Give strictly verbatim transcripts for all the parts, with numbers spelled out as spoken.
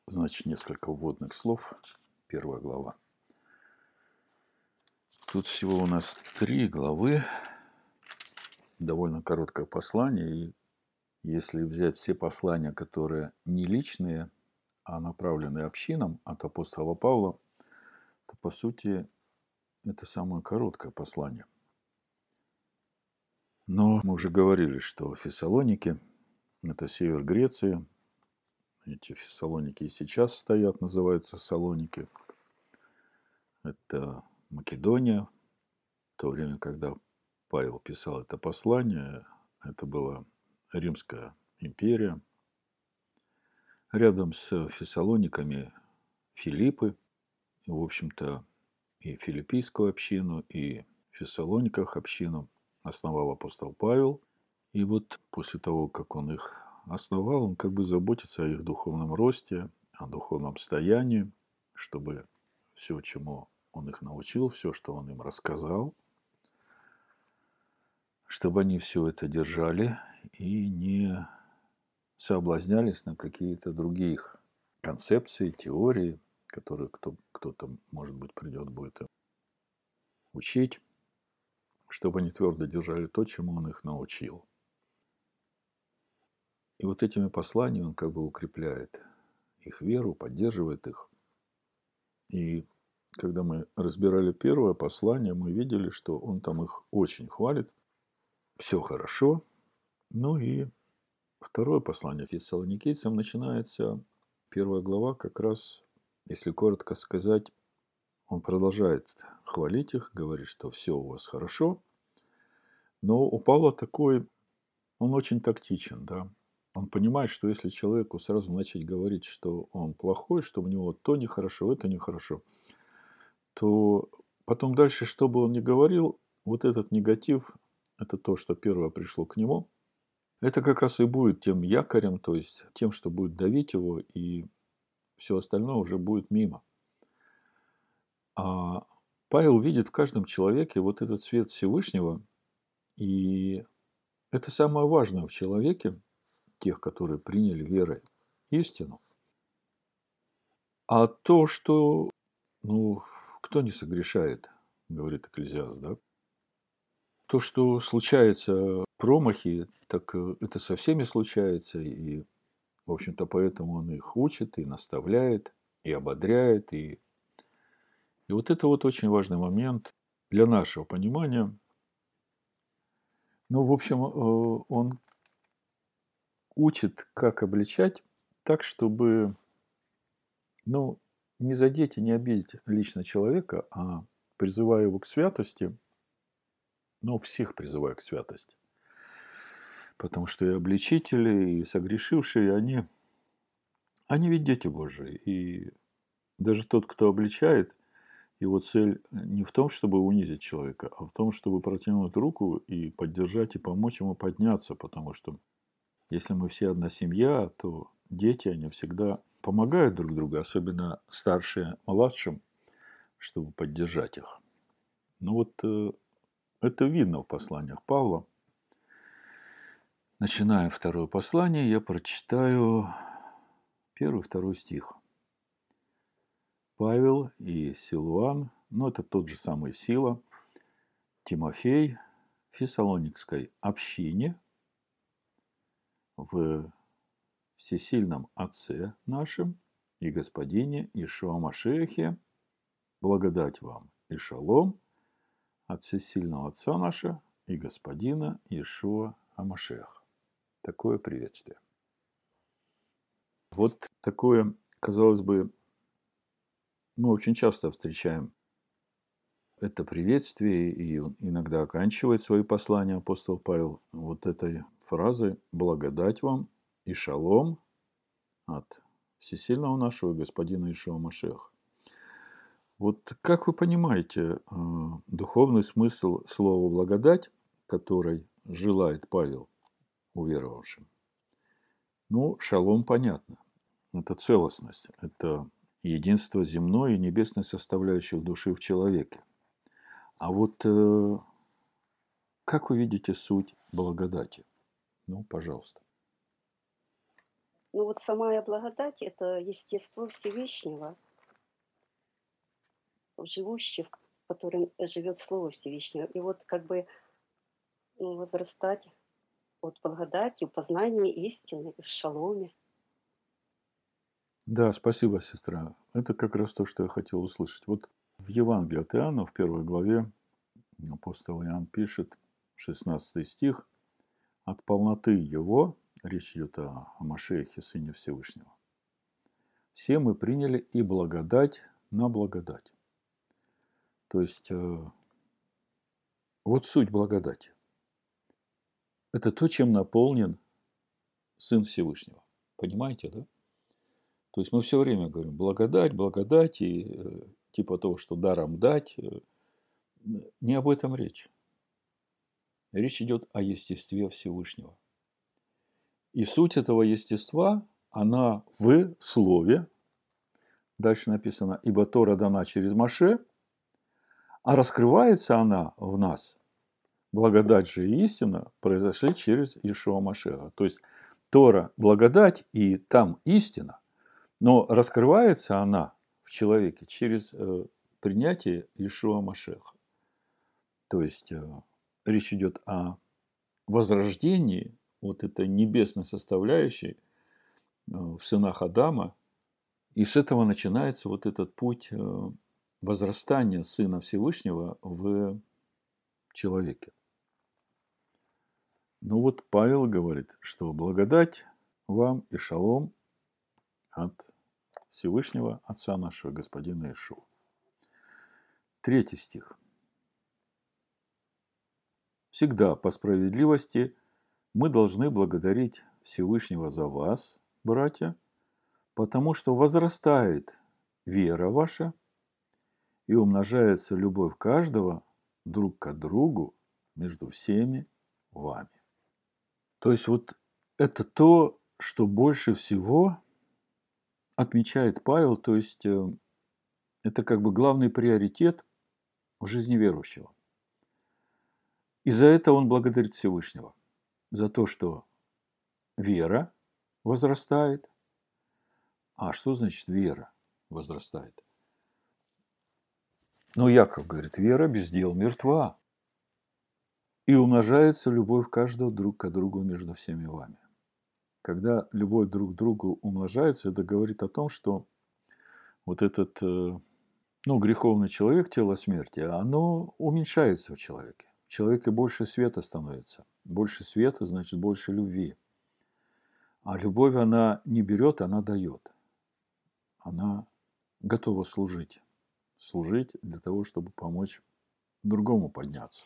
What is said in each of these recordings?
Значит, несколько вводных слов. Первая глава. Тут всего у нас три главы. Довольно короткое послание. И если взять все послания, которые не личные, а направлены общинам от апостола Павла, то, по сути, это самое короткое послание. Но мы уже говорили, что Фессалоники – это север Греции. Эти Фессалоники и сейчас стоят, называются Салоники. Это Македония. В то время, когда Павел писал это послание, это была Римская империя. Рядом с Фессалониками Филиппы, и, в общем-то, и филиппийскую общину, и в Фессалониках общину основал апостол Павел. И вот после того, как он их основал, он как бы заботится о их духовном росте, о духовном состоянии, чтобы все, чему он их научил, все, что он им рассказал, чтобы они все это держали и не соблазнялись на какие-то другие концепции, теории, которые кто, кто-то, может быть, придет, будет учить, чтобы они твердо держали то, чему он их научил. И вот этими посланиями он как бы укрепляет их веру, поддерживает их. И когда мы разбирали первое послание, мы видели, что он там их очень хвалит. Все хорошо. Ну и второе послание Фессалоникийцам начинается, первая глава, как раз, если коротко сказать, он продолжает хвалить их, говорит, что все у вас хорошо. Но у Павла такой, он очень тактичен, да. Он понимает, что если человеку сразу начать говорить, что он плохой, что у него то нехорошо, это нехорошо, то потом дальше, что бы он ни говорил, вот этот негатив, это то, что первое пришло к нему, это как раз и будет тем якорем, то есть тем, что будет давить его, и все остальное уже будет мимо. А Павел видит в каждом человеке вот этот свет Всевышнего, и это самое важное в человеке, тех, которые приняли верой истину. А то, что, ну, кто не согрешает, говорит Экклезиаст, да? То, что случаются промахи, так э, это со всеми случается, и, в общем-то, поэтому он их учит, и наставляет, и ободряет, и, и вот это вот очень важный момент для нашего понимания. Ну, в общем, э, он учит, как обличать так, чтобы, ну, не задеть и не обидеть лично человека, а призывая его к святости, ну, всех призывая к святости. Потому что и обличители, и согрешившие, они, они ведь дети Божии. И даже тот, кто обличает, его цель не в том, чтобы унизить человека, а в том, чтобы протянуть руку и поддержать, и помочь ему подняться. Потому что если мы все одна семья, то дети, они всегда помогают друг другу, особенно старшие младшим, чтобы поддержать их. Ну вот э, это видно в посланиях Павла. Начиная второе послание, я прочитаю первый, второй стих. Павел и Силуан, ну это тот же самый Сила, Тимофей в Фессалоникской общине, в всесильном Отце нашем и Господине Ишуа Машиахе, благодать вам и шалом от всесильного Отца нашего и Господина Ишуа Амашеха. Такое приветствие. Вот такое, казалось бы, мы очень часто встречаем это приветствие, и иногда оканчивает свои послания апостол Павел вот этой фразой «благодать вам и шалом от всесильного нашего Господина Ишуа Машеха». Вот как вы понимаете духовный смысл слова «благодать», который желает Павел уверовавшим? Ну, шалом понятно. Это целостность, это единство земной и небесной составляющих души в человеке. А вот э, как вы видите суть благодати? Ну, пожалуйста. Ну вот самая благодать — это естество Всевышнего, живущее, в к котором живет Слово Всевышнего. И вот как бы, ну, возрастать от благодати, в познании истины, в шаломе. Да, спасибо, сестра. Это как раз то, что я хотел услышать. Вот в Евангелии от Иоанна, в первой главе, апостол Иоанн пишет, шестнадцатый стих, «От полноты Его», речь идет о, о Машиахе, Сыне Всевышнего, «все мы приняли и благодать на благодать». То есть, э, вот суть благодати. Это то, чем наполнен Сын Всевышнего. Понимаете, да? То есть мы все время говорим благодать, благодать, и э, типа того, что даром дать. э, Не об этом речь. Речь идет о естестве Всевышнего. И суть этого естества, она в Слове. Дальше написано, ибо Тора дана через Моше, а раскрывается она в нас. Благодать же и истина произошли через Иешуа Машеха. То есть Тора – благодать, и там истина, но раскрывается она в человеке через э, принятие Иешуа Машеха. То есть э, речь идет о возрождении вот этой небесной составляющей э, в сынах Адама. И с этого начинается вот этот путь э, возрастания Сына Всевышнего в человеке. Ну вот Павел говорит, что благодать вам и шалом от Всевышнего Отца нашего, Господина Иешуа. Третий стих. Всегда по справедливости мы должны благодарить Всевышнего за вас, братья, потому что возрастает вера ваша и умножается любовь каждого друг к другу между всеми вами. То есть вот это то, что больше всего отмечает Павел, то есть э, это как бы главный приоритет в жизни верующего. И за это он благодарит Всевышнего. За то, что вера возрастает. А что значит вера возрастает? Ну, Яков говорит, вера без дел мертва. И умножается любовь каждого друг к другу между всеми вами. Когда любовь друг к другу умножается, это говорит о том, что вот этот, э, ну, греховный человек, тело смерти, оно уменьшается в человеке. В человеке больше света становится. Больше света, значит, больше любви. А любовь, она не берет, она дает. Она готова служить. Служить для того, чтобы помочь другому подняться.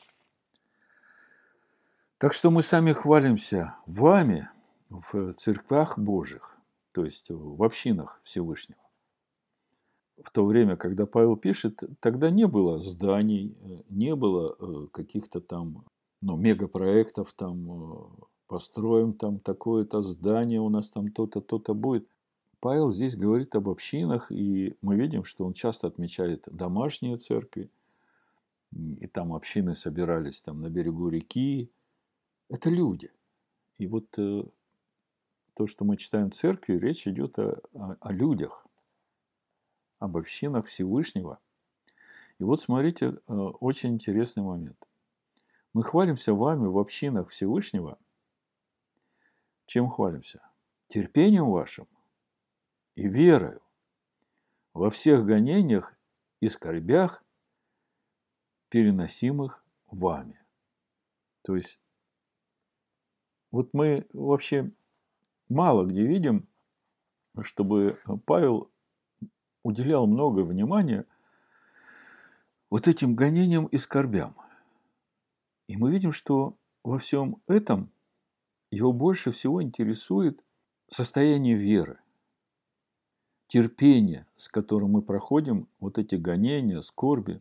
Так что мы сами хвалимся вами в церквях Божьих, то есть в общинах Всевышнего. В то время, когда Павел пишет, тогда не было зданий, не было каких-то там ну, мегапроектов, там построим там такое-то здание, у нас там то-то, то-то будет. Павел здесь говорит об общинах, и мы видим, что он часто отмечает домашние церкви, и там общины собирались там на берегу реки. Это люди. И вот э, то, что мы читаем в церкви, речь идет о, о, о людях, об общинах Всевышнего. И вот смотрите, э, очень интересный момент. Мы хвалимся вами в общинах Всевышнего. Чем хвалимся? Терпением вашим и верою во всех гонениях и скорбях, переносимых вами. То есть, вот мы вообще мало где видим, чтобы Павел уделял много внимания вот этим гонениям и скорбям. И мы видим, что во всем этом его больше всего интересует состояние веры, терпение, с которым мы проходим вот эти гонения, скорби.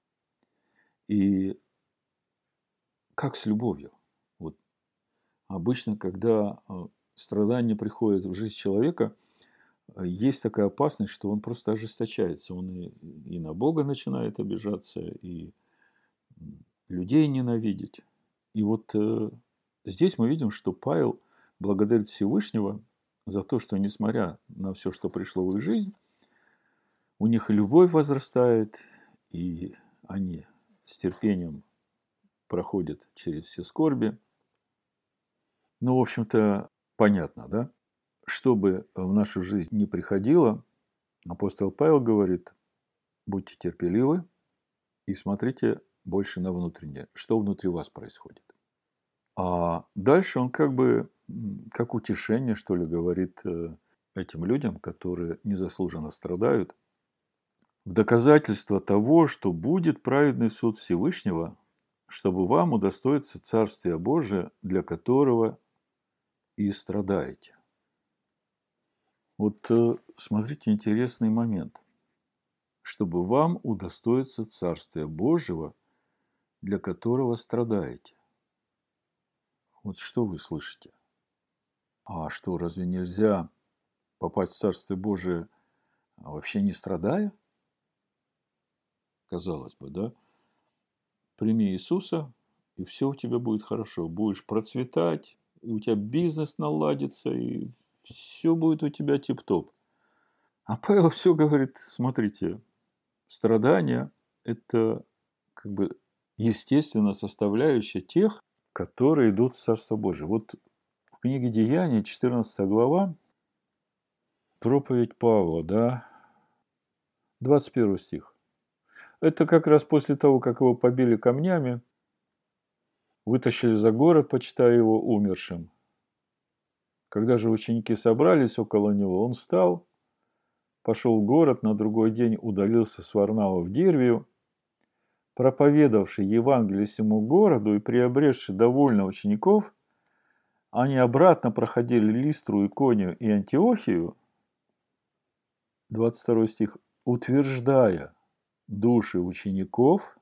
И как с любовью. Вот обычно, когда страдания приходят в жизнь человека, есть такая опасность, что он просто ожесточается. Он и, и на Бога начинает обижаться, и людей ненавидеть. И вот э, здесь мы видим, что Павел благодарит Всевышнего за то, что, несмотря на все, что пришло в их жизнь, у них и любовь возрастает, и они с терпением проходят через все скорби. Ну, в общем-то, понятно, да? Что бы в нашу жизнь не приходило, апостол Павел говорит, будьте терпеливы и смотрите больше на внутреннее, что внутри вас происходит. А дальше он как бы, как утешение, что ли, говорит этим людям, которые незаслуженно страдают, в доказательство того, что будет праведный суд Всевышнего, чтобы вам удостоиться Царствия Божия, для которого и страдаете. Вот смотрите, интересный момент. Чтобы вам удостоиться Царствия Божьего, для которого страдаете. Вот что вы слышите? А что, разве нельзя попасть в Царствие Божие, вообще не страдая? Казалось бы, да? Прими Иисуса, и все у тебя будет хорошо. Будешь процветать, и у тебя бизнес наладится, и все будет у тебя тип-топ. А Павел все говорит, смотрите, страдания – это как бы естественно составляющая тех, которые идут в Царство Божие. Вот в книге Деяний, четырнадцатая глава, проповедь Павла, да, двадцать первый стих. Это как раз после того, как его побили камнями, вытащили за город, почитая его умершим. Когда же ученики собрались около него, он встал, пошел в город, на другой день удалился с Варнава в Дирвию, проповедавший Евангелие всему городу и приобретший довольно учеников, они обратно проходили Листру, Иконию и Антиохию, двадцать второй стих, утверждая души учеников,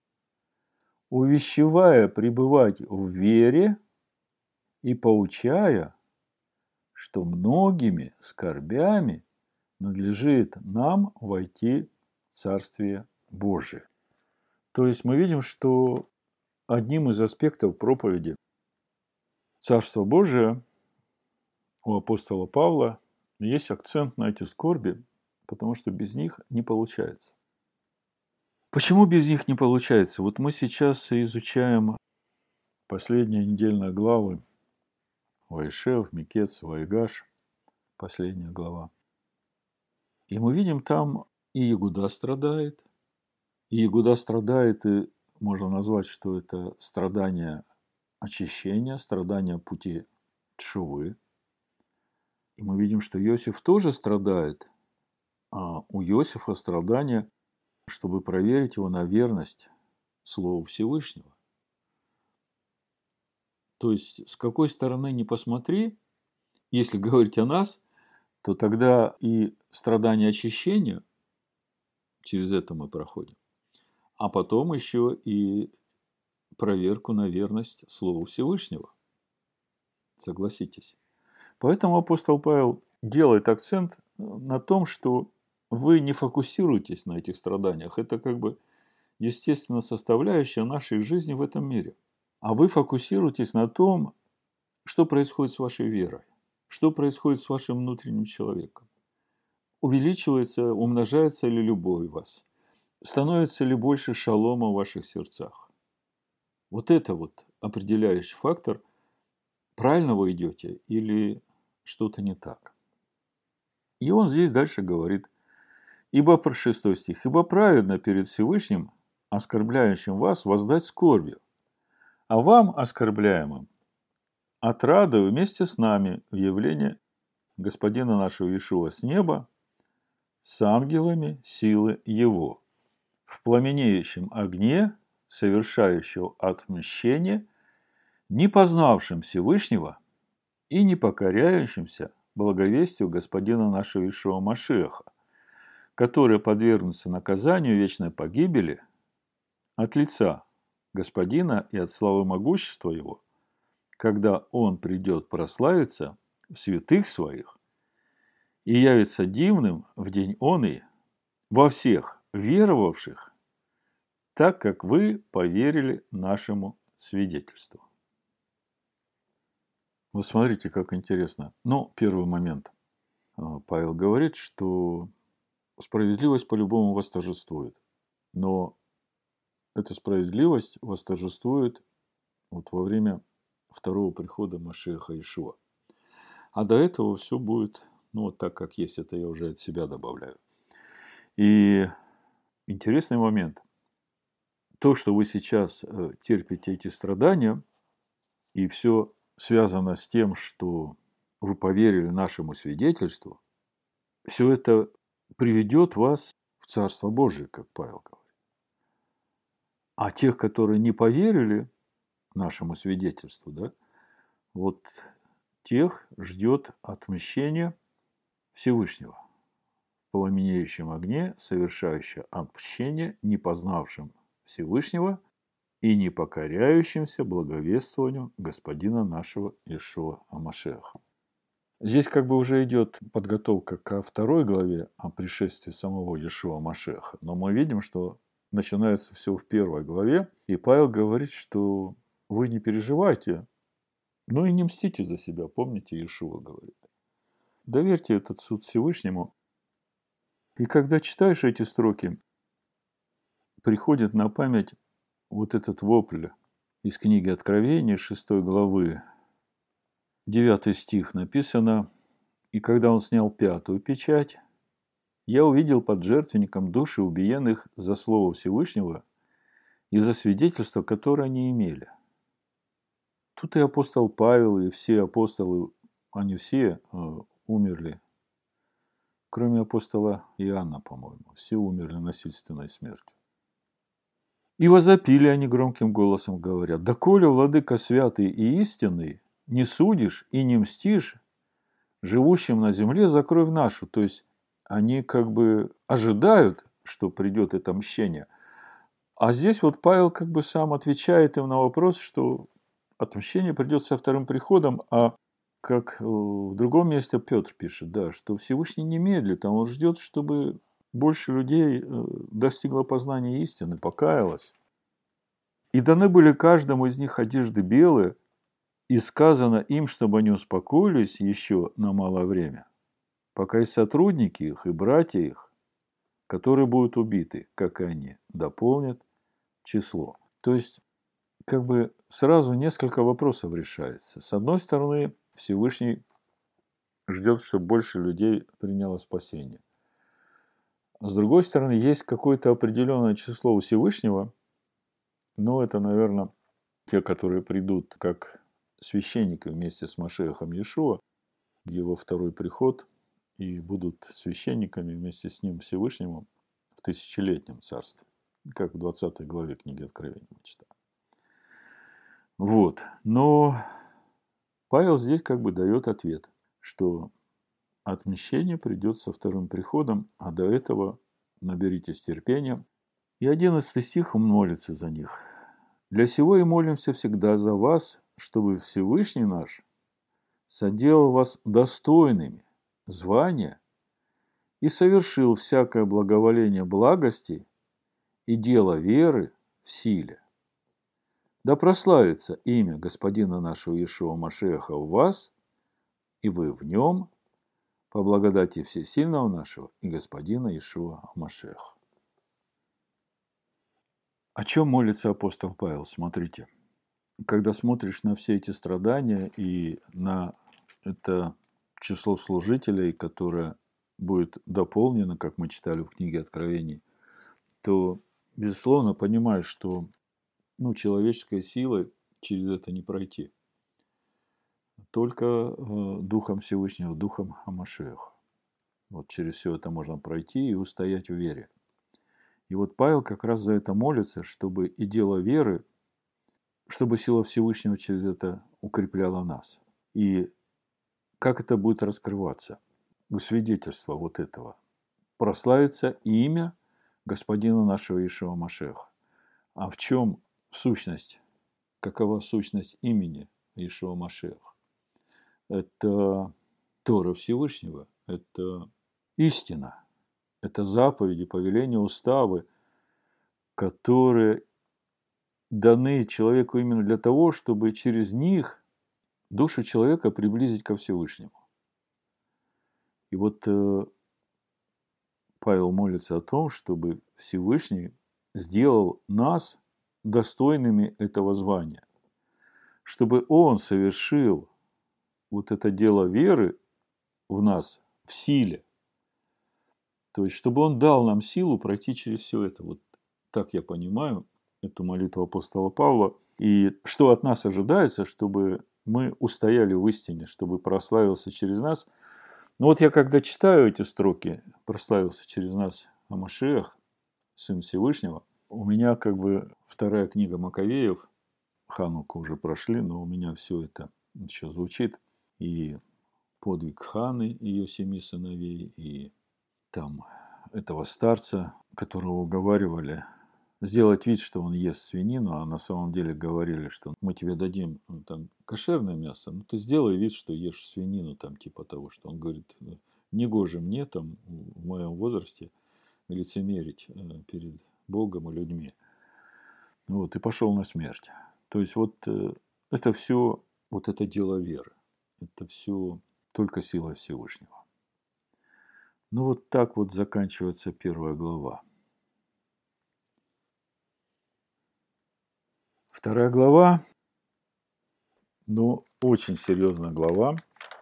увещевая пребывать в вере и поучая, что многими скорбями надлежит нам войти в Царствие Божие. То есть мы видим, что одним из аспектов проповеди Царства Божия у апостола Павла есть акцент на эти скорби, потому что без них не получается. Почему без них не получается? Вот мы сейчас изучаем последние недельные главы Ваишев, Микец, Вайгаш, последняя глава. И мы видим, там и Иуда страдает, и Иуда страдает, и можно назвать, что это страдание очищения, страдание пути тшувы. И мы видим, что Иосиф тоже страдает, а у Иосифа страдание, чтобы проверить его на верность Слову Всевышнего. То есть, с какой стороны ни посмотри, если говорить о нас, то тогда и страдание очищения, через это мы проходим, а потом еще и проверку на верность Слову Всевышнего. Согласитесь. Поэтому апостол Павел делает акцент на том, что вы не фокусируетесь на этих страданиях. Это как бы естественно составляющая нашей жизни в этом мире. А вы фокусируетесь на том, что происходит с вашей верой, что происходит с вашим внутренним человеком. Увеличивается, умножается ли любовь в вас? Становится ли больше шалома в ваших сердцах? Вот это вот определяющий фактор, правильно вы идете или что-то не так. И он здесь дальше говорит, ибо, шестой стих, ибо праведно перед Всевышним, оскорбляющим вас, воздать скорбью, а вам, оскорбляемым, отрадою вместе с нами в явлении Господина нашего Иешуа с неба, с ангелами силы Его, в пламенеющем огне, совершающего отмщение, не познавшим Всевышнего и не покоряющимся благовестию Господина нашего Иешуа Машиаха, которые подвергнутся наказанию вечной погибели от лица Господина и от славы могущества Его, когда Он придет прославиться в святых Своих и явится дивным в день оный во всех веровавших, так как вы поверили нашему свидетельству. Вот смотрите, как интересно. Ну, первый момент. А, Павел говорит, что справедливость по-любому восторжествует. Но эта справедливость восторжествует вот во время второго прихода Машиаха Иешуа. А до этого все будет, ну, вот так, как есть. Это я уже от себя добавляю. И интересный момент. То, что вы сейчас э, терпите эти страдания, и все связано с тем, что вы поверили нашему свидетельству, все это приведет вас в Царство Божие, как Павел говорит. А тех, которые не поверили нашему свидетельству, да, вот тех ждет отмщение Всевышнего в пламенеющем огне, совершающее отмщение не познавшим Всевышнего и не покоряющимся благовествованию Господина нашего Иешуа Амашеха. Здесь как бы уже идет подготовка ко второй главе о пришествии самого Иешуа Машеха. Но мы видим, что начинается все в первой главе. И Павел говорит, что вы не переживайте, но и не мстите за себя. Помните, Иешуа говорит. Доверьте этот суд Всевышнему. И когда читаешь эти строки, приходит на память вот этот вопль из книги Откровения, шестой главы, девятый стих написано: «И когда он снял пятую печать, я увидел под жертвенником души убиенных за слово Всевышнего и за свидетельство, которое они имели». Тут и апостол Павел, и все апостолы, они все э, умерли, кроме апостола Иоанна, по-моему. Все умерли насильственной смертью. «И возопили они громким голосом, говоря: доколе, владыка святый и истинный, не судишь и не мстишь живущим на земле за кровь нашу». То есть они как бы ожидают, что придет это мщение. А здесь вот Павел как бы сам отвечает им на вопрос, что отмщение придет со вторым приходом, а как в другом месте Петр пишет, да, что Всевышний не медлит, а он ждет, чтобы больше людей достигло познания истины, покаялось. «И даны были каждому из них одежды белые, и сказано им, чтобы они успокоились еще на малое время, пока и сотрудники их, и братья их, которые будут убиты, как и они, дополнят число». То есть, как бы сразу несколько вопросов решается. С одной стороны, Всевышний ждет, чтобы больше людей приняло спасение. С другой стороны, есть какое-то определенное число у Всевышнего, но это, наверное, те, которые придут как священники вместе с Машиахом Иешуа, его второй приход, и будут священниками вместе с ним Всевышнему в тысячелетнем царстве, как в двадцатой главе книги Откровения мы читаем. Вот. Но Павел здесь как бы дает ответ, что отмщение придет со вторым приходом, а до этого наберитесь терпения. И одиннадцатый стих, он молится за них. «Для сего и молимся всегда за вас, чтобы Всевышний наш соделал вас достойными звания и совершил всякое благоволение благости и дело веры в силе. Да прославится имя Господина нашего Иешуа Машеха в вас, и вы в нем, по благодати Всесильного нашего и Господина Иешуа Машеха». О чем молится апостол Павел? Смотрите. Когда смотришь на все эти страдания и на это число служителей, которое будет дополнено, как мы читали в книге Откровений, то, безусловно, понимаешь, что ну, человеческой силой через это не пройти. Только э, Духом Всевышнего, Духом Амашеха. Вот через все это можно пройти и устоять в вере. И вот Павел как раз за это молится, чтобы и дело веры, чтобы сила Всевышнего через это укрепляла нас. И как это будет раскрываться? У свидетельства вот этого. Прославится имя Господина нашего Иешуа Машеха. А в чем сущность? Какова сущность имени Иешуа Машеха? Это Тора Всевышнего, это истина, это заповеди, повеления, уставы, которые даны человеку именно для того, чтобы через них душу человека приблизить ко Всевышнему. И вот э, Павел молится о том, чтобы Всевышний сделал нас достойными этого звания, чтобы Он совершил вот это дело веры в нас в силе, то есть чтобы Он дал нам силу пройти через все это. Вот так я понимаю эту молитву апостола Павла. И что от нас ожидается, чтобы мы устояли в истине, чтобы прославился через нас. Ну вот я когда читаю эти строки, прославился через нас Машиах, Сын Всевышнего, у меня как бы вторая книга Маковеев, Хануку уже прошли, но у меня все это еще звучит. И подвиг Ханы, ее семи сыновей, и там этого старца, которого уговаривали сделать вид, что он ест свинину, а на самом деле говорили, что мы тебе дадим ну, там кошерное мясо, но ты сделай вид, что ешь свинину, там типа того, что он говорит, негоже мне там в моем возрасте лицемерить перед Богом и людьми. Вот, и пошел на смерть. То есть вот это все, вот это дело веры. Это все только сила Всевышнего. Ну вот так вот заканчивается первая глава. Вторая глава, ну, очень серьезная глава.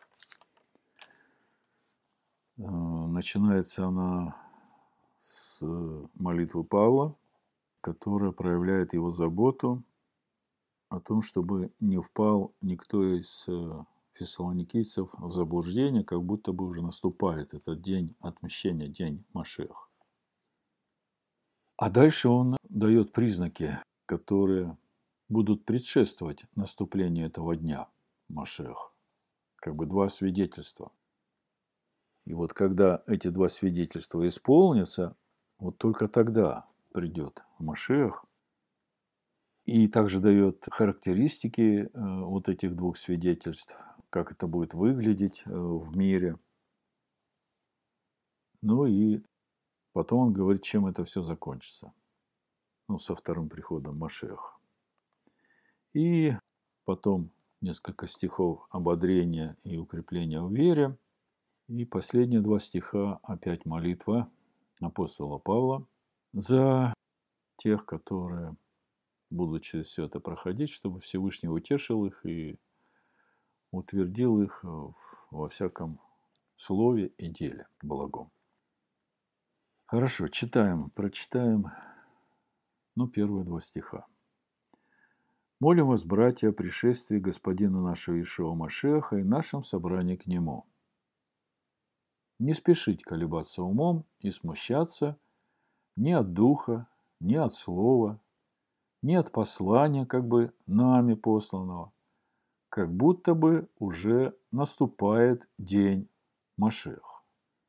Начинается она с молитвы Павла, которая проявляет его заботу о том, чтобы не впал никто из фессалоникийцев в заблуждение, как будто бы уже наступает этот день отмщения, день Машиах. А дальше он дает признаки, которые будут предшествовать наступлению этого дня Машиах. Как бы два свидетельства. И вот когда эти два свидетельства исполнятся, вот только тогда придет Машиах. И также дает характеристики вот этих двух свидетельств, как это будет выглядеть в мире. Ну и потом он говорит, чем это все закончится. Ну, со вторым приходом Машиаха. И потом несколько стихов ободрения и укрепления в вере. И последние два стиха опять молитва апостола Павла за тех, которые будут через все это проходить, чтобы Всевышний утешил их и утвердил их во всяком слове и деле благом. Хорошо, читаем, прочитаем, ну, первые два стиха. «Молим вас, братья, о пришествии Господина нашего Иешуа Машиаха и нашем собрании к Нему. Не спешить колебаться умом и смущаться ни от духа, ни от слова, ни от послания, как бы нами посланного, как будто бы уже наступает день Машиаха».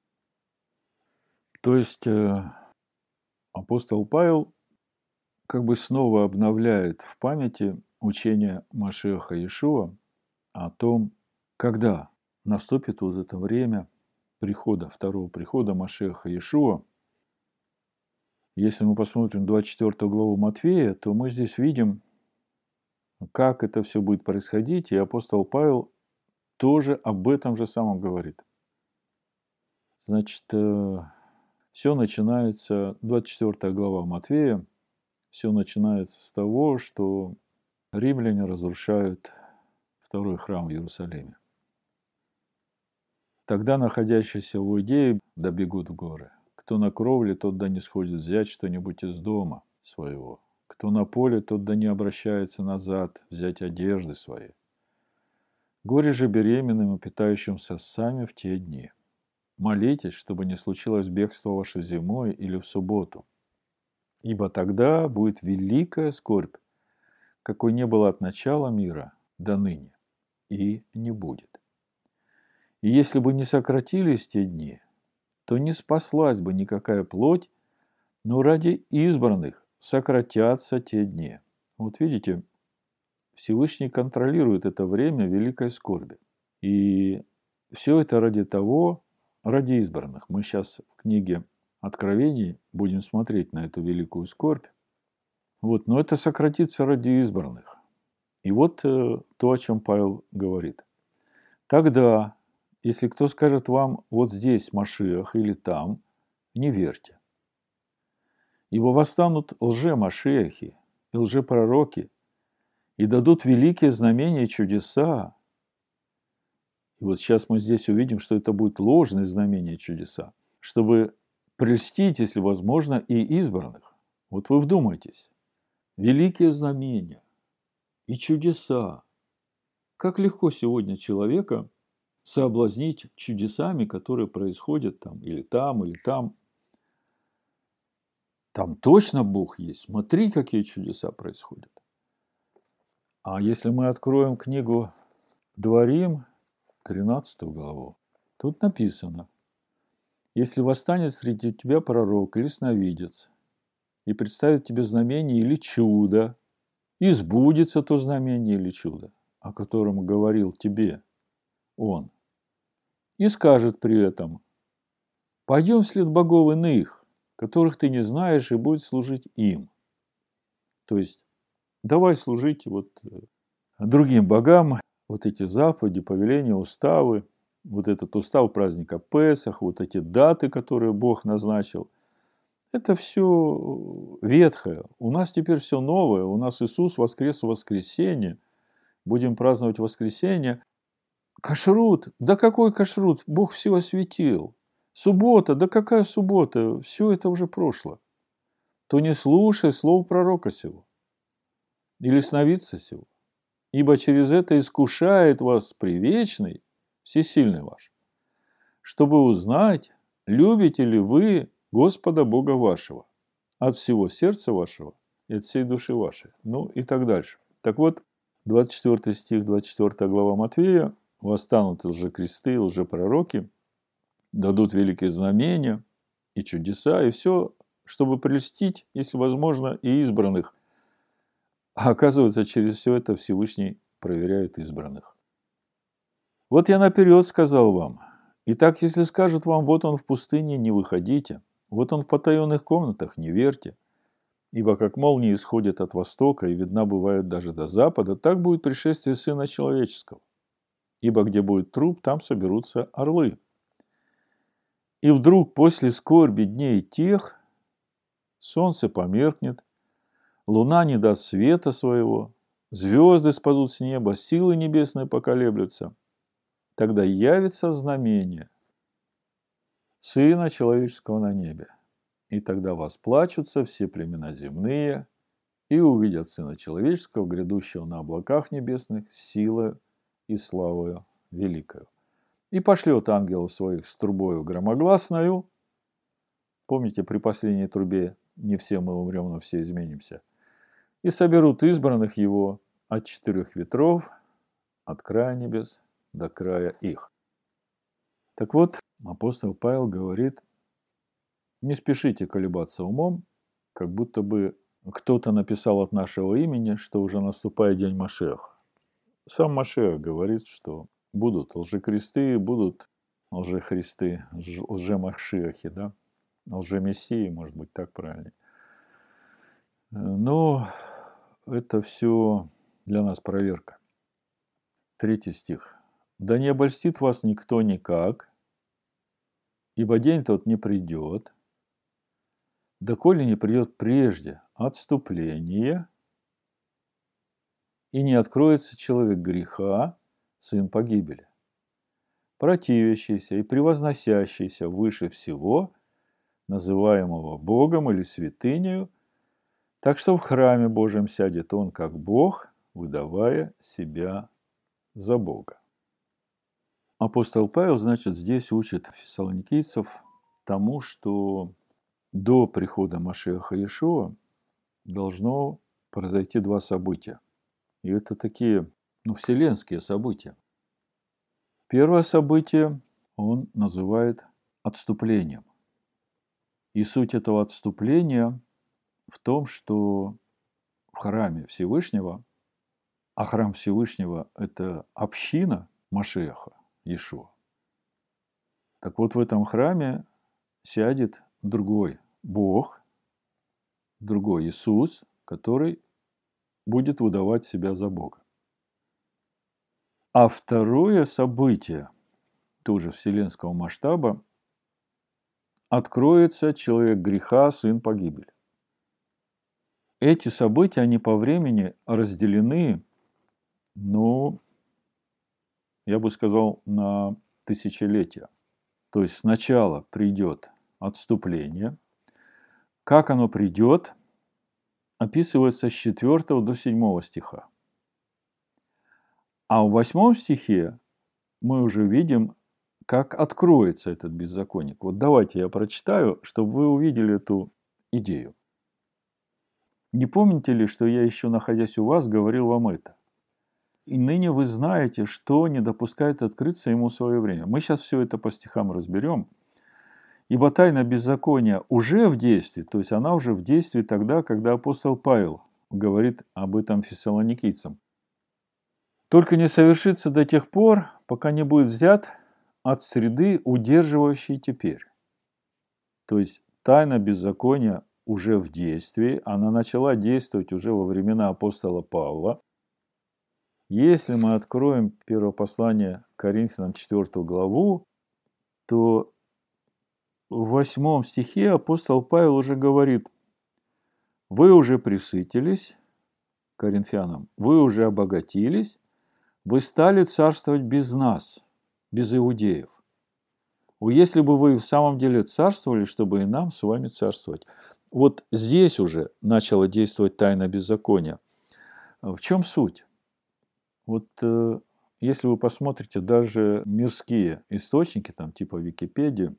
То есть э, апостол Павел как бы снова обновляет в памяти учение Машиаха Иешуа о том, когда наступит вот это время прихода, второго прихода Машиаха Иешуа. Если мы посмотрим двадцать четвёртую главу Матфея, то мы здесь видим, как это все будет происходить, и апостол Павел тоже об этом же самом говорит. Значит, все начинается, двадцать четвёртая глава Матфея, все начинается с того, что римляне разрушают второй храм в Иерусалиме. Тогда находящиеся в Иудее да бегут в горы. Кто на кровле, тот да не сходит взять что-нибудь из дома своего. Кто на поле, тот да не обращается назад взять одежды свои. Горе же беременным и питающимся сами в те дни. Молитесь, чтобы не случилось бегство ваше зимой или в субботу. Ибо тогда будет великая скорбь, какой не было от начала мира до ныне, и не будет. И если бы не сократились те дни, то не спаслась бы никакая плоть, но ради избранных сократятся те дни. Вот видите, Всевышний контролирует это время великой скорби. И все это ради того, ради избранных. Мы сейчас в книге Откровений будем смотреть на эту великую скорбь. Вот, но это сократится ради избранных. И вот э, то, о чем Павел говорит. Тогда, если кто скажет вам, вот здесь Машиах или там, не верьте. Ибо восстанут лже-машиахи и лже-пророки, и дадут великие знамения и чудеса. И вот сейчас мы здесь увидим, что это будут ложные знамения и чудеса, чтобы прельстить, если возможно, и избранных. Вот вы вдумайтесь. Великие знамения и чудеса. Как легко сегодня человека соблазнить чудесами, которые происходят там, или там, или там. Там точно Бог есть. Смотри, какие чудеса происходят. А если мы откроем книгу Дворим, тринадцатую главу, тут написано: если восстанет среди тебя пророк или сновидец, и представит тебе знамение или чудо, и сбудется то знамение или чудо, о котором говорил тебе он, и скажет при этом: пойдем вслед богов иных, которых ты не знаешь, и будет служить им. То есть, давай служить вот другим богам, вот эти заповеди, повеления, уставы, вот этот устав праздника Песах, вот эти даты, которые Бог назначил, это все ветхое. У нас теперь все новое. У нас Иисус воскрес в воскресенье. Будем праздновать воскресенье. Кашрут. Да какой кашрут? Бог все осветил. Суббота. Да какая суббота? Все это уже прошло. То не слушай слов пророка сего. Или сновидца сего. Ибо через это искушает вас привечный, всесильный ваш, чтобы узнать, любите ли вы Господа Бога вашего от всего сердца вашего и от всей души вашей. Ну и так дальше. Так вот, двадцать четвёртый стих, двадцать четвёртая глава Матфея: восстанут лжекресты, лжепророки, дадут великие знамения и чудеса, и все, чтобы прельстить, если возможно, и избранных. А оказывается, через все это Всевышний проверяет избранных. Вот я наперед сказал вам. Итак, если скажут вам, вот он в пустыне, не выходите, вот он в потаенных комнатах, не верьте. Ибо как молнии исходят от востока и видна бывают даже до запада, так будет пришествие Сына Человеческого. Ибо где будет труп, там соберутся орлы. И вдруг после скорби дней тех солнце померкнет, луна не даст света своего, звезды спадут с неба, силы небесные поколеблются. Тогда явится знамение Сына Человеческого на небе. И тогда восплачутся все племена земные и увидят Сына Человеческого, грядущего на облаках небесных, силою и славою великою. И пошлет ангелов своих с трубою громогласною. Помните, при последней трубе не все мы умрем, но все изменимся. И соберут избранных его от четырех ветров, от края небес до края их. Так вот, апостол Павел говорит: не спешите колебаться умом, как будто бы кто-то написал от нашего имени, что уже наступает день Машиаха. Сам Машиах говорит, что будут лжекресты, будут лжехристы, лжемашиахи, да? Лжемессии, может быть, так правильнее. Но это все для нас проверка. Третий стих. «Да не обольстит вас никто никак, ибо день тот не придет, доколе не придет прежде отступление, и не откроется человек греха, сын погибели, противящийся и превозносящийся выше всего, называемого Богом или святынею, так что в храме Божьем сядет он как Бог, выдавая себя за Бога». Апостол Павел, значит, здесь учит фессалоникийцев тому, что до прихода Машиаха Иешуа должно произойти два события. И это такие, ну, вселенские события. Первое событие он называет отступлением. И суть этого отступления в том, что в храме Всевышнего, а храм Всевышнего – это община Машиаха Иешуа. Так вот, в этом храме сядет другой Бог, другой Иисус, который будет выдавать себя за Бога. А второе событие, тоже вселенского масштаба, откроется человек греха, сын погибели. Эти события, они по времени разделены, ну, я бы сказал, на тысячелетия. То есть сначала придет отступление. Как оно придет, описывается с четвёртого до седьмого стиха. А в восьмом стихе мы уже видим, как откроется этот беззаконник. Вот давайте я прочитаю, чтобы вы увидели эту идею. Не помните ли, что я еще, находясь у вас, говорил вам это? И ныне вы знаете, что не допускает открыться ему в свое время. Мы сейчас все это по стихам разберем. Ибо тайна беззакония уже в действии, то есть она уже в действии тогда, когда апостол Павел говорит об этом фессалоникийцам. Только не совершится до тех пор, пока не будет взят от среды, удерживающей теперь. То есть тайна беззакония уже в действии, она начала действовать уже во времена апостола Павла. Если мы откроем первое послание Коринфянам четвёртую главу, то в восьмом стихе апостол Павел уже говорит: вы уже пресытились, коринфянам, вы уже обогатились, вы стали царствовать без нас, без иудеев. Если бы вы в самом деле царствовали, чтобы и нам с вами царствовать. Вот здесь уже начала действовать тайна беззакония. В чем суть? Вот э, если вы посмотрите даже мирские источники, там типа Википедии,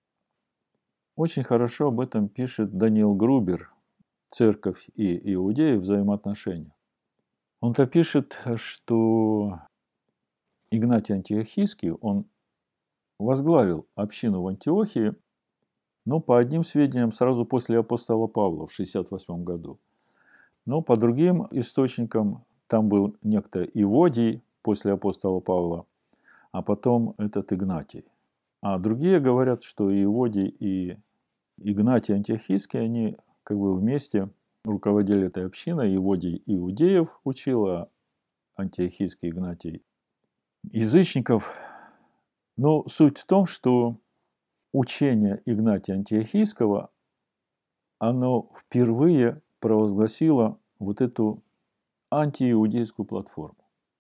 очень хорошо об этом пишет Даниил Грубер, «Церковь и иудеи. Взаимоотношения». Он-то пишет, что Игнатий Антиохийский, он возглавил общину в Антиохии, но по одним сведениям сразу после апостола Павла в шестьдесят восьмом году. Но по другим источникам там был некто Иводий после апостола Павла, а потом этот Игнатий. А другие говорят, что и Иводий, и Игнатий Антиохийский, они как бы вместе руководили этой общиной. Иводий иудеев учил, а Антиохийский Игнатий язычников. Но суть в том, что учение Игнатия Антиохийского, оно впервые провозгласило вот эту антииудейскую платформу.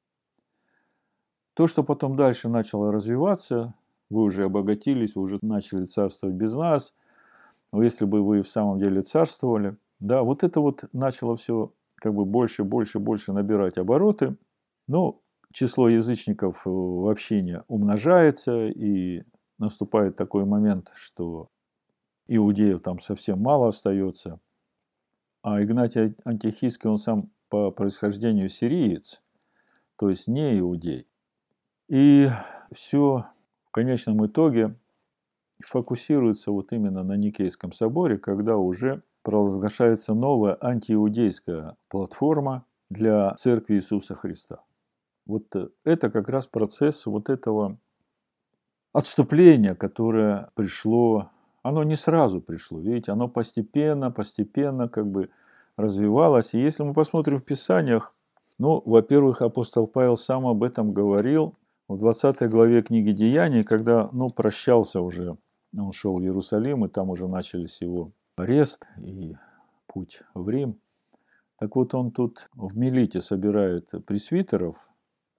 То, что потом дальше начало развиваться, вы уже обогатились, вы уже начали царствовать без нас, но если бы вы в самом деле царствовали, да, вот это вот начало все как бы больше, больше, больше набирать обороты. Но число язычников в общине умножается, и наступает такой момент, что иудеев там совсем мало остается. А Игнатий Антиохийский, он сам по происхождению сириец, то есть не иудей. И все в конечном итоге фокусируется вот именно на Никейском соборе, когда уже провозглашается новая антииудейская платформа для Церкви Иисуса Христа. Вот это как раз процесс вот этого отступления, которое пришло, оно не сразу пришло, видите, оно постепенно, постепенно как бы развивалось. И если мы посмотрим в Писаниях, ну, во-первых, апостол Павел сам об этом говорил в двадцатой главе книги Деяний, когда, ну, прощался уже, он шел в Иерусалим, и там уже начались его арест и путь в Рим. Так вот, он тут в Милите собирает пресвитеров,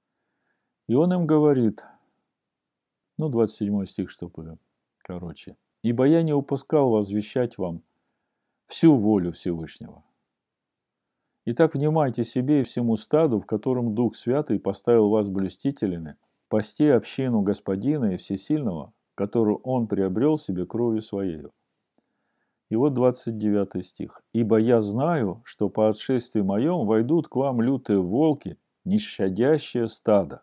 и он им говорит, ну, двадцать седьмой стих, чтобы короче. «Ибо я не упускал возвещать вам всю волю Всевышнего. Итак, внимайте себе и всему стаду, в котором Дух Святый поставил вас блюстителями, пасти общину Господина и Всесильного, которую Он приобрел себе кровью Своею». И вот двадцать девятый стих. «Ибо я знаю, что по отшествии моем войдут к вам лютые волки, нещадящее стадо.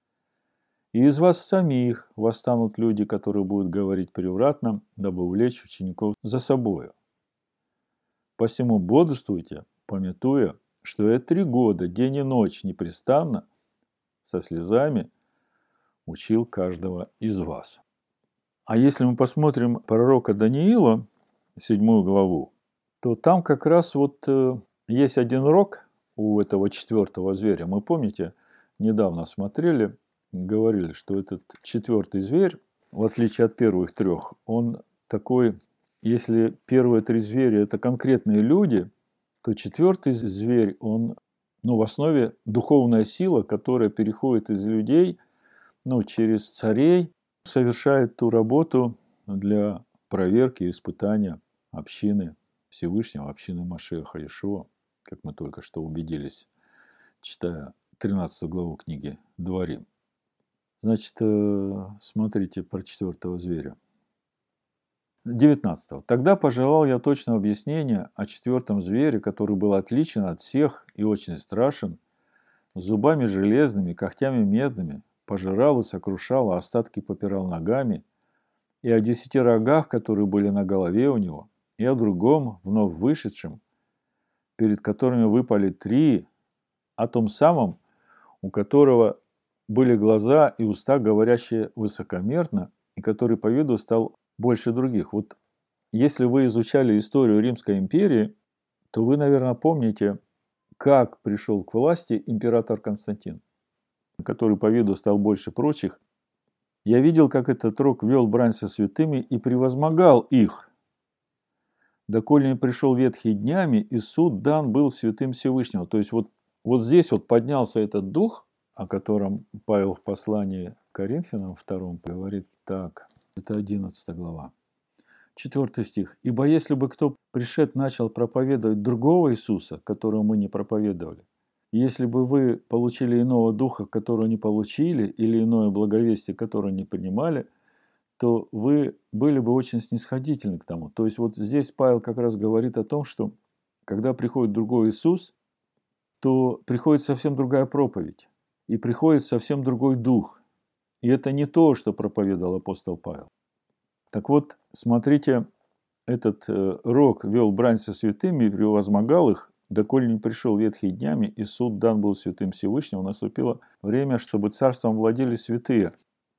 И из вас самих восстанут люди, которые будут говорить превратно, дабы увлечь учеников за собою. Посему бодрствуйте, памятуя, что я три года, день и ночь непрестанно, со слезами учил каждого из вас». А если мы посмотрим пророка Даниила, седьмую главу, то там как раз вот э, есть один рог у этого четвертого зверя. Мы, помните, недавно смотрели, говорили, что этот четвертый зверь, в отличие от первых трех, он такой, если первые три зверя – это конкретные люди, то четвертый зверь, он, ну, в основе духовная сила, которая переходит из людей, ну, через царей, совершает ту работу для проверки и испытания общины Всевышнего, общины Машиаха Иешуа, как мы только что убедились, читая тринадцатую главу книги Дворим. Значит, смотрите про четвертого зверя. девятнадцатого. Тогда пожелал я точного объяснения о четвертом звере, который был отличен от всех и очень страшен, с зубами железными, когтями медными, пожирал и сокрушал, а остатки попирал ногами, и о десяти рогах, которые были на голове у него, и о другом, вновь вышедшем, перед которыми выпали три, о том самом, у которого были глаза и уста, говорящие высокомерно, и который по виду стал больше других. Вот если вы изучали историю Римской империи, то вы, наверное, помните, как пришел к власти император Константин, который по виду стал больше прочих. Я видел, как этот рок вел брань со святыми и превозмогал их. Доколе не пришел ветхий днями, и суд дан был святым Всевышнего. То есть вот, вот здесь вот поднялся этот дух, о котором Павел в послании к Коринфянам втором говорит так. Это одиннадцатая глава. Четвертый стих. «Ибо если бы кто пришед начал проповедовать другого Иисуса, которого мы не проповедовали, если бы вы получили иного духа, которого не получили, или иное благовестие, которое не принимали, то вы были бы очень снисходительны к тому». То есть вот здесь Павел как раз говорит о том, что когда приходит другой Иисус, то приходит совсем другая проповедь, и приходит совсем другой дух. И это не то, что проповедовал апостол Павел. Так вот, смотрите, этот э, рок вел брань со святыми и превозмогал их, доколе не пришел ветхий днями, и суд дан был святым Всевышнего, наступило время, чтобы царством владели святые.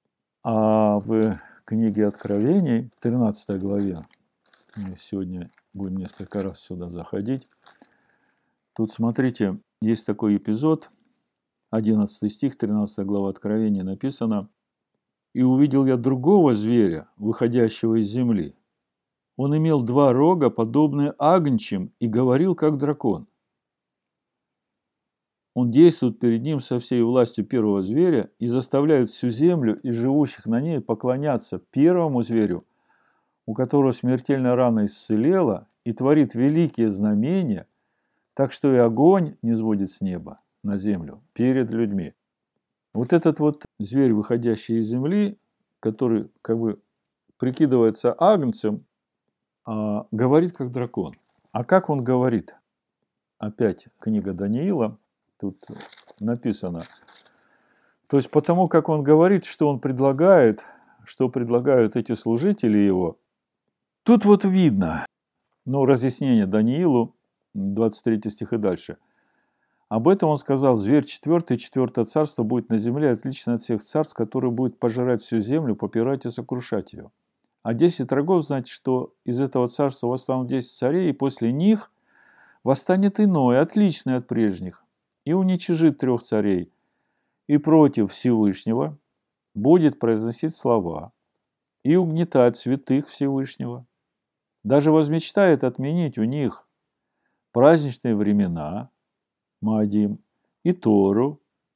А в книге Откровений, тринадцатой главе, мы сегодня будем несколько раз сюда заходить, тут, смотрите, есть такой эпизод, одиннадцатый стих, тринадцатая глава Откровения написано: «И увидел я другого зверя, выходящего из земли. Он имел два рога, подобные агнчим, и говорил, как дракон. Он действует перед ним со всей властью первого зверя и заставляет всю землю и живущих на ней поклоняться первому зверю, у которого смертельная рана исцелела, и творит великие знамения, так что и огонь не сводит с неба на землю перед людьми». Вот этот вот зверь, выходящий из земли, который как бы прикидывается агнцем, а, говорит как дракон. А как он говорит? Опять книга Даниила, тут написано. То есть потому, как он говорит, что он предлагает, что предлагают эти служители его, тут вот видно, ну, разъяснение Даниилу, двадцать третий стих и дальше. Об этом он сказал: «Зверь четвертый, четвертое царство будет на земле, отлично от всех царств, которые будет пожирать всю землю, попирать и сокрушать ее. А десять рогов, значит, что из этого царства восстанут десять царей, и после них восстанет иной, отличный от прежних, и уничижит трех царей, и против Всевышнего будет произносить слова, и угнетать святых Всевышнего, даже возмечтает отменить у них праздничные времена, Маадим, и Тору,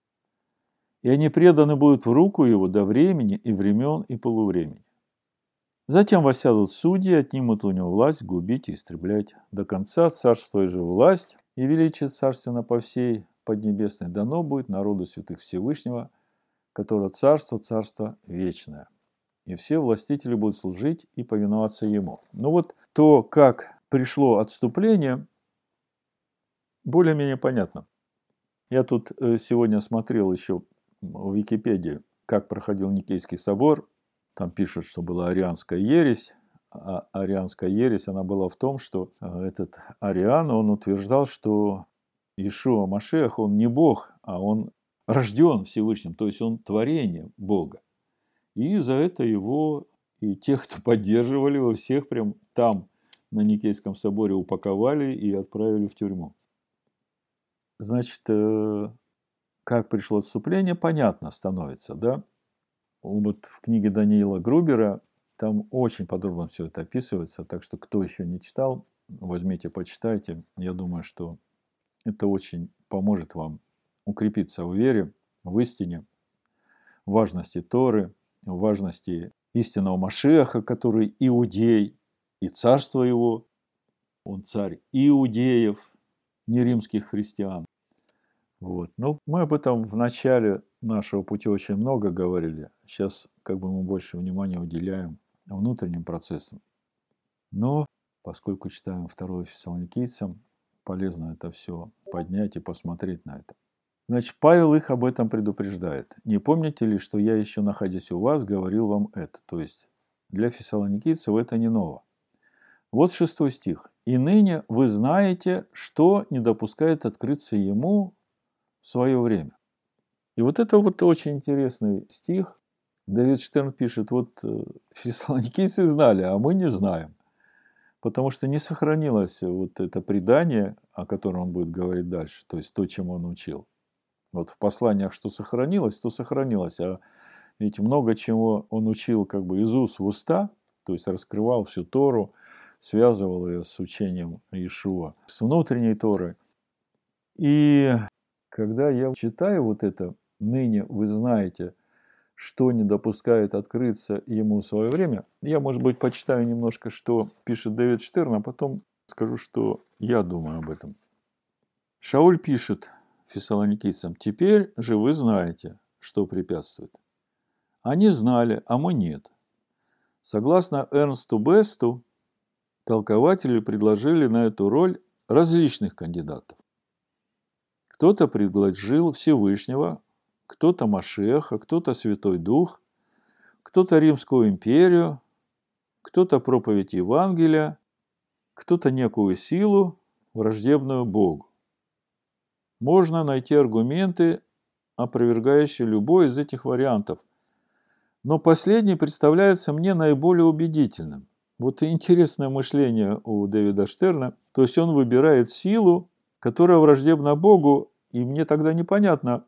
и они преданы будут в руку его до времени и времен и полувремени. Затем воссядут судьи, отнимут у него власть губить и истреблять. До конца царство же власть и величие царственно по всей поднебесной дано будет народу святых Всевышнего, которое царство, царство вечное. И все властители будут служить и повиноваться ему». Ну вот то, как пришло отступление, более-менее понятно. Я тут сегодня смотрел еще в Википедии, как проходил Никейский собор. Там пишут, что была арианская ересь. А арианская ересь, она была в том, что этот Ариан, он утверждал, что Иешуа Машиах, он не Бог, а он рожден Всевышним, то есть он творение Бога. И за это его и тех, кто поддерживали его, всех прям там на Никейском соборе упаковали и отправили в тюрьму. Значит, как пришло отступление, понятно становится, да? Вот в книге Даниила Грубера там очень подробно все это описывается, так что кто еще не читал, возьмите, почитайте. Я думаю, что это очень поможет вам укрепиться в вере, в истине, в важности Торы, в важности истинного Машиаха, который иудей, и царство его, он царь иудеев, не римских христиан. Вот. Ну, мы об этом в начале нашего пути очень много говорили. Сейчас как бы мы больше внимания уделяем внутренним процессам. Но поскольку читаем второе Фессалоникийцам, полезно это все поднять и посмотреть на это. Значит, Павел их об этом предупреждает. Не помните ли, что я еще, находясь у вас, говорил вам это? То есть для фессалоникийцев это не ново. Вот шестой стих. «И ныне вы знаете, что не допускает открыться ему в свое время». И вот это вот очень интересный стих. Давид Штерн пишет, вот фессалоникийцы знали, а мы не знаем. Потому что не сохранилось вот это предание, о котором он будет говорить дальше, то есть то, чем он учил. Вот в посланиях, что сохранилось, то сохранилось. А ведь много чего он учил как бы из уст в уста, то есть раскрывал всю Тору, связывал ее с учением Иешуа, с внутренней Торой. И когда я читаю вот это, ныне вы знаете, что не допускает открыться ему в свое время, я, может быть, почитаю немножко, что пишет Давид Штерн, а потом скажу, что я думаю об этом. Шауль пишет фессалоникийцам: «Теперь же вы знаете, что препятствует». Они знали, а мы нет. Согласно Эрнсту Бесту, толкователи предложили на эту роль различных кандидатов. Кто-то предложил Всевышнего, кто-то Машиаха, кто-то Святой Дух, кто-то Римскую империю, кто-то проповедь Евангелия, кто-то некую силу, враждебную Богу. Можно найти аргументы, опровергающие любой из этих вариантов, но последний представляется мне наиболее убедительным. Вот интересное мышление у Дэвида Штерна, то есть он выбирает силу, которая враждебна Богу, и мне тогда непонятно,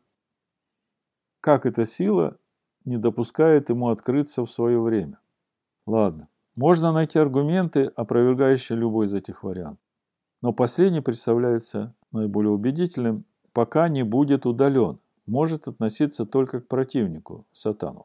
как эта сила не допускает ему открыться в свое время. Ладно, можно найти аргументы, опровергающие любой из этих вариантов. Но последний представляется наиболее убедительным, пока не будет удален, может относиться только к противнику, сатану.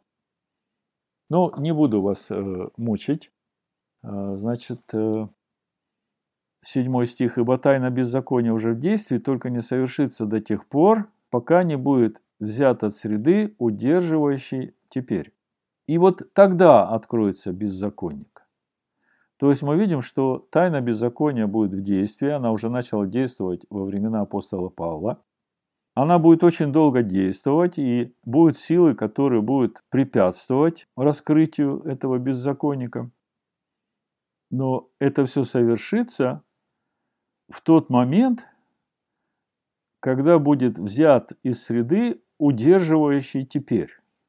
Но не буду вас э, мучить. Э, значит, э, седьмой стих. «Ибо тайна беззакония уже в действии, только не совершится до тех пор, пока не будет взят от среды, удерживающей теперь». И вот тогда откроется беззаконник. То есть мы видим, что тайна беззакония будет в действии, она уже начала действовать во времена апостола Павла. Она будет очень долго действовать, и будут силы, которые будут препятствовать раскрытию этого беззаконника. Но это все совершится в тот момент, когда будет взят из среды, удерживающий теперь.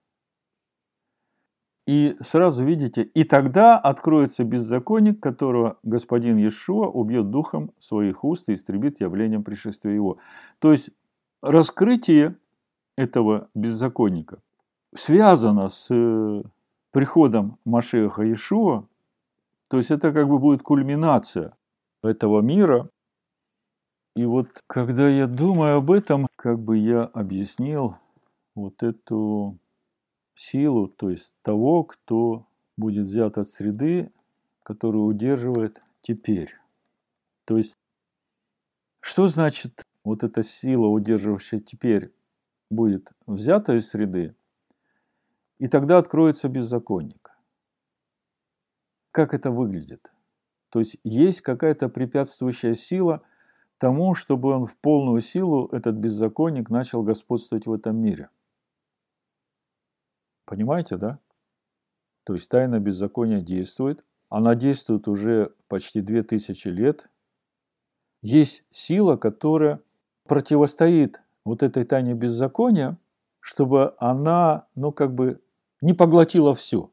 И сразу видите, и тогда откроется беззаконник, которого господин Иешуа убьет духом своих уст и истребит явлением пришествия его. То есть раскрытие этого беззаконника связано с приходом Машиаха Иешуа, то есть это как бы будет кульминация этого мира. И вот когда я думаю об этом, как бы я объяснил вот эту силу, то есть того, кто будет взят от среды, который удерживает теперь. То есть, что значит вот эта сила, удерживающая теперь, будет взята из среды, и тогда откроется беззаконник. Как это выглядит? То есть, есть какая-то препятствующая сила тому, чтобы он в полную силу, этот беззаконник, начал господствовать в этом мире. Понимаете, да? То есть тайна беззакония действует. Она действует уже почти две тысячи лет. Есть сила, которая противостоит вот этой тайне беззакония, чтобы она, ну, как бы не поглотила все.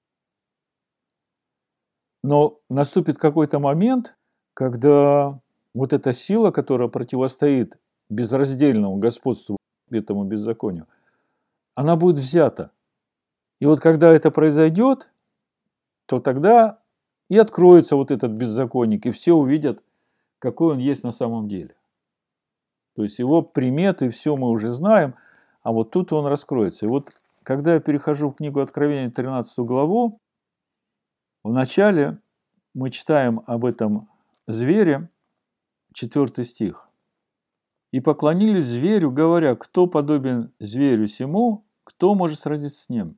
Но наступит какой-то момент, когда вот эта сила, которая противостоит безраздельному господству этому беззаконию, она будет взята. И вот когда это произойдет, то тогда и откроется вот этот беззаконник, и все увидят, какой он есть на самом деле. То есть его приметы, все мы уже знаем, а вот тут он раскроется. И вот когда я перехожу в книгу Откровения, тринадцатую главу, вначале мы читаем об этом звере, четвёртый стих. «И поклонились зверю, говоря, кто подобен зверю сему, кто может сразиться с ним?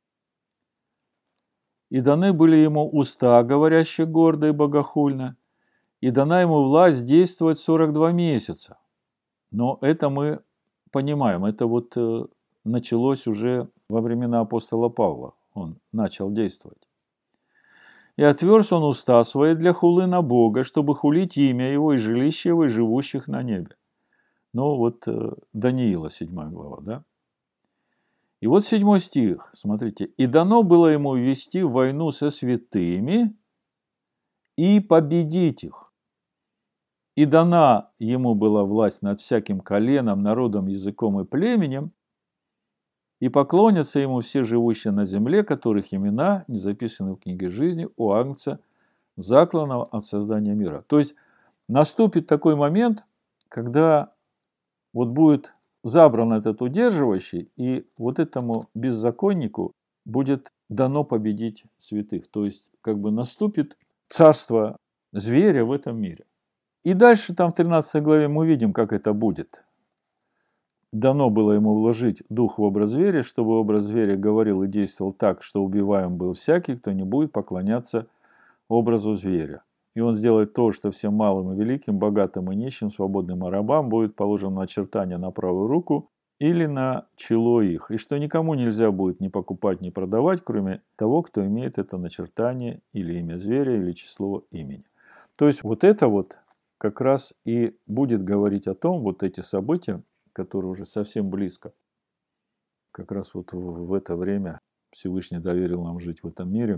И даны были ему уста, говорящие гордо и богохульно, и дана ему власть действовать сорок два месяца». Но это мы понимаем, это вот началось уже во времена апостола Павла, он начал действовать. «И отверз он уста свои для хулы на Бога, чтобы хулить имя его и жилище его, и живущих на небе». Ну вот Даниила, седьмая глава, да? И вот седьмой стих, смотрите. «И дано было ему ввести войну со святыми и победить их. И дана ему была власть над всяким коленом, народом, языком и племенем, и поклонятся ему все живущие на земле, которых имена не записаны в книге жизни у Агнца, закланного от создания мира». То есть наступит такой момент, когда вот будет забран этот удерживающий, и вот этому беззаконнику будет дано победить святых. То есть как бы наступит царство зверя в этом мире. И дальше там в тринадцатой главе мы видим, как это будет. Дано было ему вложить дух в образ зверя, чтобы образ зверя говорил и действовал так, что убиваем был всякий, кто не будет поклоняться образу зверя. И он сделает то, что всем малым и великим, богатым и нищим, свободным и рабам будет положено начертание на правую руку или на чело их, и что никому нельзя будет ни покупать, ни продавать, кроме того, кто имеет это начертание или имя зверя, или число имени. То есть вот это вот как раз и будет говорить о том, вот эти события, которые уже совсем близко. Как раз вот в это время Всевышний доверил нам жить в этом мире.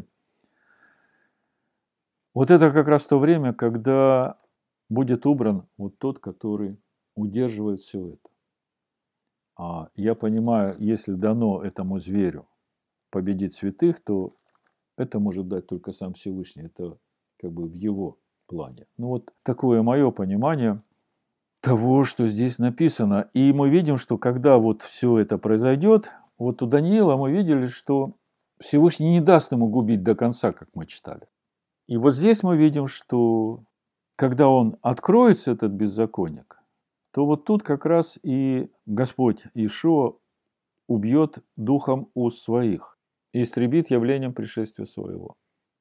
Вот это как раз то время, когда будет убран вот тот, который удерживает все это. А я понимаю, если дано этому зверю победить святых, то это может дать только сам Всевышний. Это как бы в его плане. Ну вот такое мое понимание того, что здесь написано. И мы видим, что когда вот все это произойдет, вот у Даниила мы видели, что Всевышний не даст ему губить до конца, как мы читали. И вот здесь мы видим, что когда он откроется, этот беззаконник, то вот тут как раз и Господь Иешуа убьет духом уст своих и истребит явлением пришествия своего.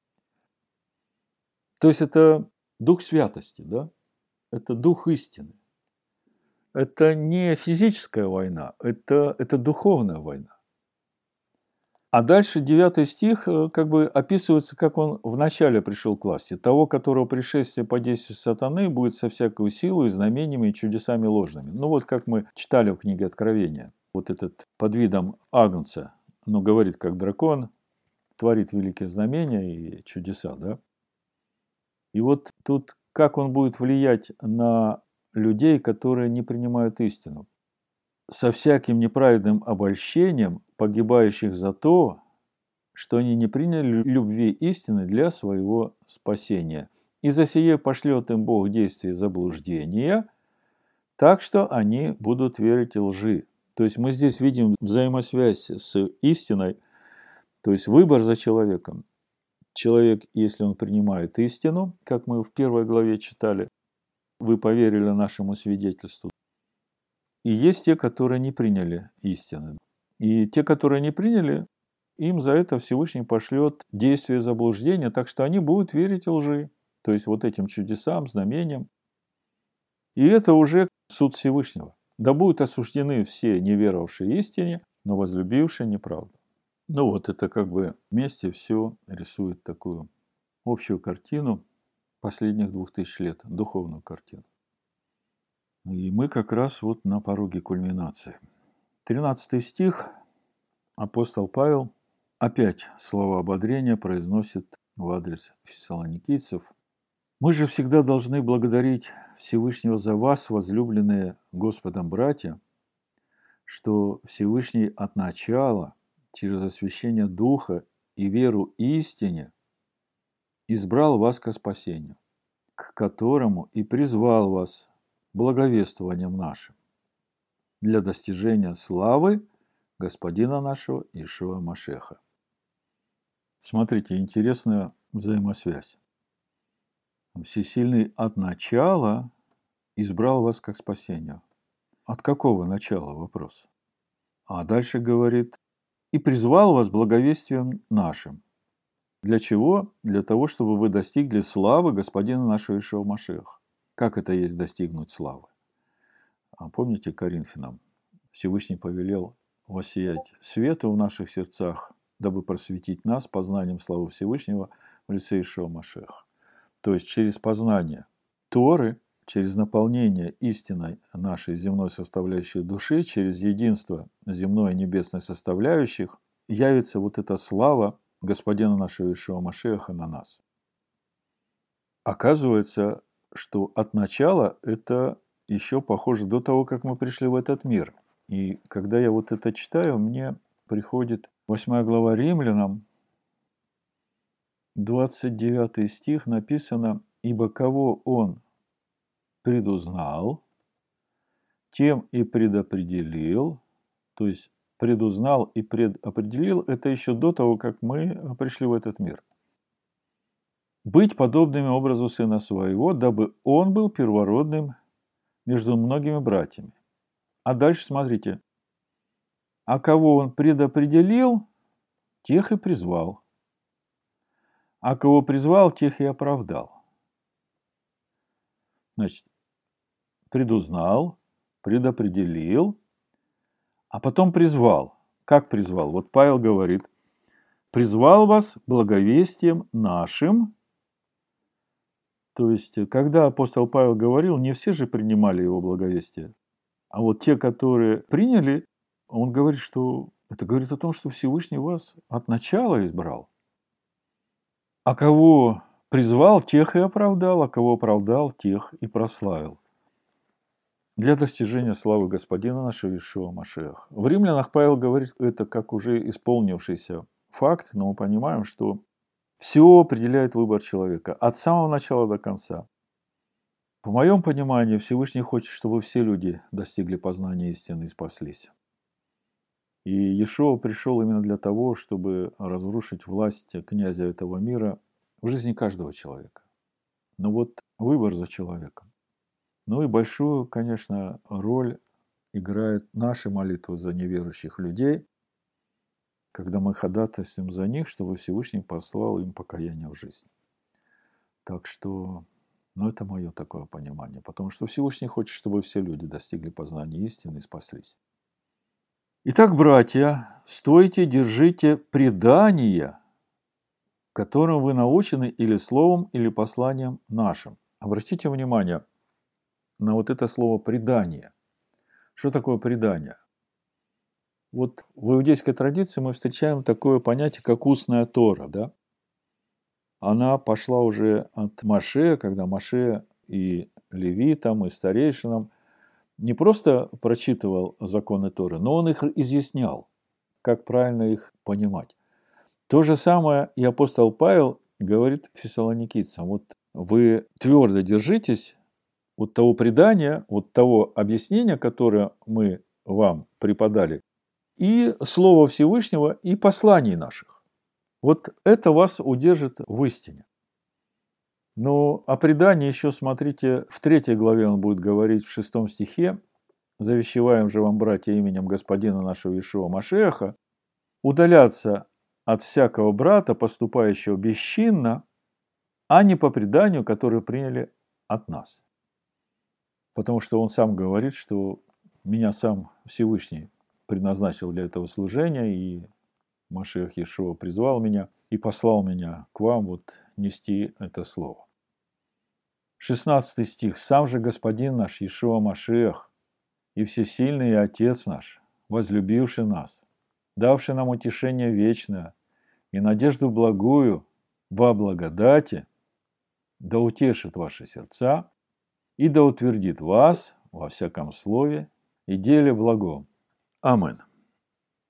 То есть это дух святости, да? Это дух истины. Это не физическая война, это, это духовная война. А дальше девятый стих как бы описывается, как он вначале пришел к власти. Того, которого пришествие по действию сатаны будет со всякой силой, знамениями и чудесами ложными. Ну вот как мы читали в книге Откровения. Вот этот под видом Агнца, ну говорит как дракон, творит великие знамения и чудеса, да? И вот тут как он будет влиять на людей, которые не принимают истину. Со всяким неправедным обольщением погибающих за то, что они не приняли любви истины для своего спасения. И за сие пошлет им Бог действие заблуждения, так что они будут верить лжи. То есть мы здесь видим взаимосвязь с истиной, то есть выбор за человеком. Человек, если он принимает истину, как мы в первой главе читали, вы поверили нашему свидетельству. И есть те, которые не приняли истины. И те, которые не приняли, им за это Всевышний пошлет действие заблуждения, так что они будут верить лжи. То есть вот этим чудесам, знамениям. И это уже суд Всевышнего. Да будут осуждены все неверовавшие истине, но возлюбившие неправду. Ну вот это как бы вместе все рисует такую общую картину последних двух тысяч лет, духовную картину. И мы как раз вот на пороге кульминации. тринадцатый стих. Апостол Павел опять слова ободрения произносит в адрес фессалоникийцев. «Мы же всегда должны благодарить Всевышнего за вас, возлюбленные Господом братья, что Всевышний от начала, через освящение Духа и веру истине, избрал вас ко спасению, к которому и призвал вас благовествованием нашим для достижения славы Господина нашего Иешуа Машеха. Смотрите, интересная взаимосвязь. Всесильный от начала избрал вас как спасение. От какого начала вопрос? А дальше говорит, и призвал вас благовестием нашим. Для чего? Для того, чтобы вы достигли славы Господина нашего Иешуа Машеха. Как это есть достигнуть славы? А помните Коринфянам? Всевышний повелел воссиять свету в наших сердцах, дабы просветить нас познанием славы Всевышнего в лице Иешуа Машеха. То есть через познание Торы, через наполнение истиной нашей земной составляющей души, через единство земной и небесной составляющих, явится вот эта слава Господина нашего Иешуа Машеха на нас. Оказывается, что от начала это еще похоже до того, как мы пришли в этот мир. И когда я вот это читаю, мне приходит восьмая глава Римлянам, двадцать девятый стих, написано: «Ибо кого он предузнал, тем и предопределил». То есть предузнал и предопределил – это еще до того, как мы пришли в этот мир. «Быть подобными образу Сына Своего, дабы Он был первородным между многими братьями». А дальше смотрите. «А кого Он предопределил, тех и призвал. А кого призвал, тех и оправдал». Значит, предузнал, предопределил, а потом призвал. Как призвал? Вот Павел говорит: «Призвал вас благовестием нашим». То есть, когда апостол Павел говорил, не все же принимали его благовестие. А вот те, которые приняли, он говорит, что это говорит о том, что Всевышний вас от начала избрал. А кого призвал, тех и оправдал, а кого оправдал, тех и прославил. Для достижения славы Господина нашего Иешуа Машеха. В Римлянах Павел говорит это как уже исполнившийся факт, но мы понимаем, что все определяет выбор человека от самого начала до конца. По моему пониманию, Всевышний хочет, чтобы все люди достигли познания истины и спаслись. И Иешуа пришел именно для того, чтобы разрушить власть князя этого мира в жизни каждого человека. Но вот выбор за человеком. Ну и большую, конечно, роль играет наша молитва за неверующих людей, когда мы ходатайствуем за них, чтобы Всевышний послал им покаяние в жизнь. Так что, ну это мое такое понимание, потому что Всевышний хочет, чтобы все люди достигли познания истины и спаслись. Итак, братья, стойте, держите предания, которым вы научены или словом, или посланием нашим. Обратите внимание на вот это слово «предание». Что такое предание? Вот в иудейской традиции мы встречаем такое понятие, как устная Тора. Да? Она пошла уже от Моше, когда Моше и левитам, и старейшинам не просто прочитывал законы Торы, но он их изъяснял, как правильно их понимать. То же самое и апостол Павел говорит фессалоникийцам. Вот вы твердо держитесь от того предания, от того объяснения, которое мы вам преподали, и Слова Всевышнего, и посланий наших. Вот это вас удержит в истине. Но о предании еще, смотрите, в третьей главе он будет говорить в шестом стихе: «Завещеваем же вам, братья, именем Господина нашего Иешуа Машеха, удаляться от всякого брата, поступающего бесчинно, а не по преданию, которое приняли от нас». Потому что он сам говорит, что меня сам Всевышний предназначил для этого служения, и Машиах Иешуа призвал меня и послал меня к вам вот нести это слово. шестнадцатый стих. «Сам же Господин наш Иешуа Машиах и всесильный и Отец наш, возлюбивший нас, давший нам утешение вечное и надежду благую во благодати, да утешит ваши сердца и да утвердит вас во всяком слове и деле благом, Амен.